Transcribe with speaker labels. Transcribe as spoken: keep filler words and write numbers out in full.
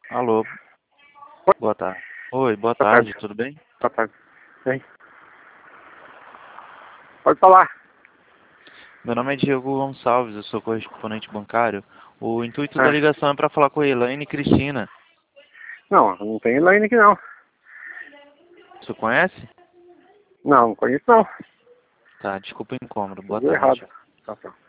Speaker 1: Alô,
Speaker 2: Oi,
Speaker 1: boa tarde. Oi, boa
Speaker 2: boa
Speaker 1: tarde,
Speaker 2: tarde.
Speaker 1: tudo bem?
Speaker 2: Boa tarde. Sim. Pode falar.
Speaker 1: Meu nome é Diego Gonçalves, eu sou correspondente bancário. O intuito da
Speaker 2: Ah,
Speaker 1: ligação é para falar com a Elaine Cristina.
Speaker 2: não, não tem Elaine aqui não.
Speaker 1: Você conhece?
Speaker 2: Não, não conheço não.
Speaker 1: Tá, desculpa o incômodo. Boa
Speaker 2: Tudo errado.
Speaker 1: tarde.
Speaker 2: Tá, tá.